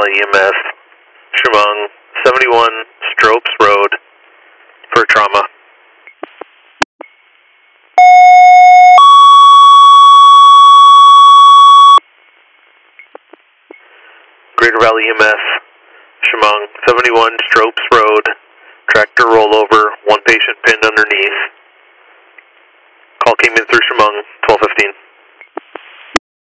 Valley EMS, Chemung, 71 Stropes Road for trauma. Greater Valley EMS, Chemung, 71 Stropes Road, tractor rollover, one patient pinned underneath. Call came in through Chemung, 1215.